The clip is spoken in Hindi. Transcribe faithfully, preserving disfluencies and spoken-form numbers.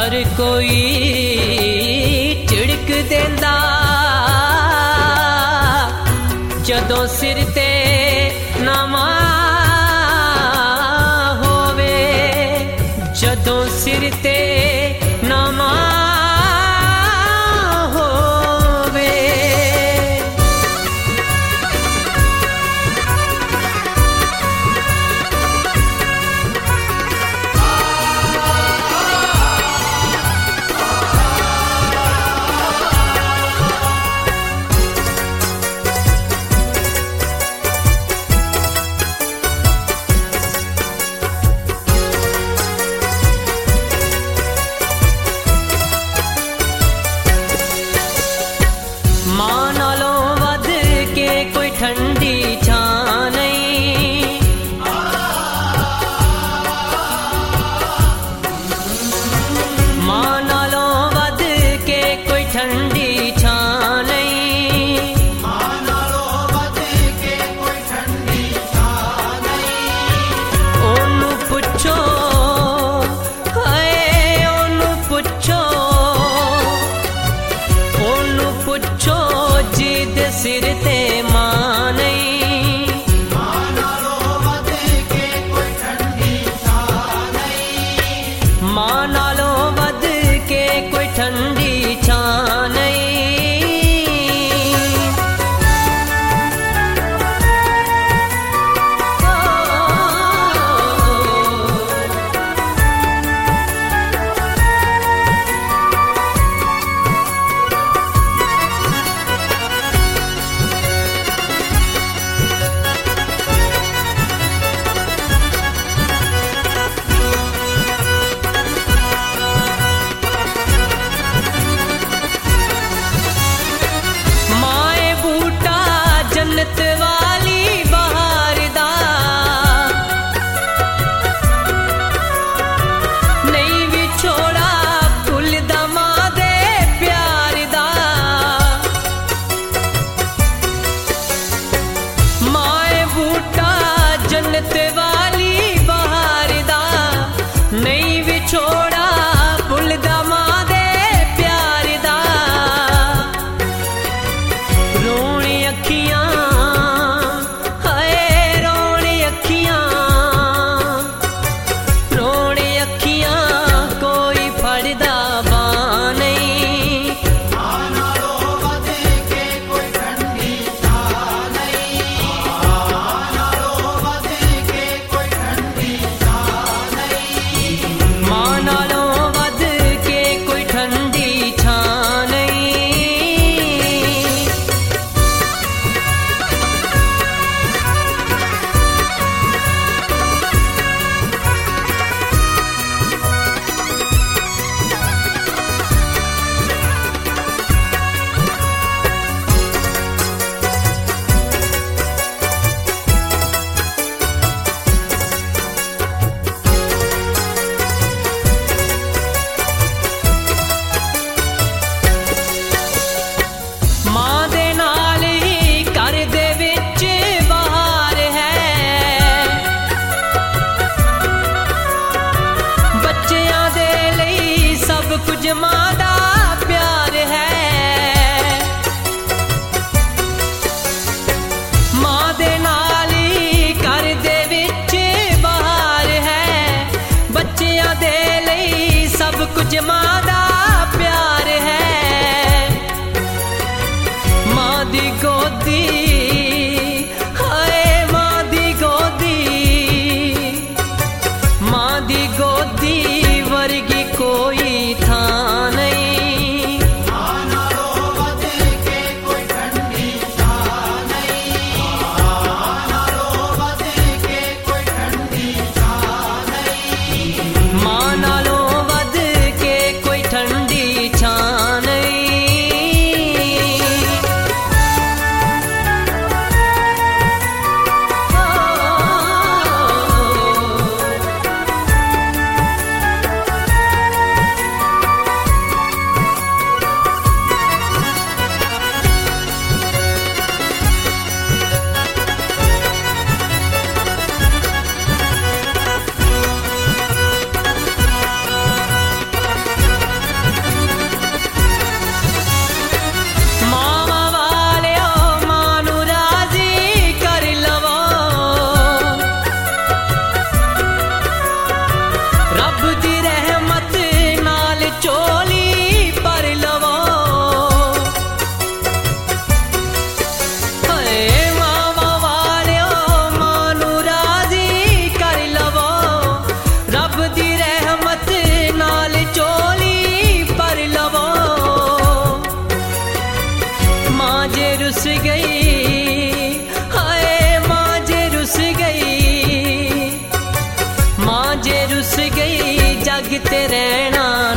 हर कोई झिड़क देंदा जदों सिर ते नामा होवे, जदों सिर ते नामा मां नालों वध के कोई ठंडी छां नहीं, मां नालों वध के कोई ठंडी छां नहीं, मां नालों वध के कोई ठंडी छां नहीं। ओनू पुछो हाय ओनू पुछो, ओनू पुछो जिद सिर ते मां नहीं, मां नालों वध के कोई ठंडी छां नहीं। मां नालों वध के कोई ठंडी छां नहीं। माए बूटा जन्नत वाली बहार दा, नहीं विछोड़ा फुल दा मां दे प्यार दा। माए बूटा जन्नत वाली बहार दा, नहीं विछोड़ा फुल दा मां दे प्यार दा। रोणी अखियां हाय रोणी अखियां, रोणी अखियां कोई फड़दा बां नहीं, मां नालों वध के कोई ठंडी छां नहीं। मां नालों वध के कोई ठंडी छां नहीं। किते रहना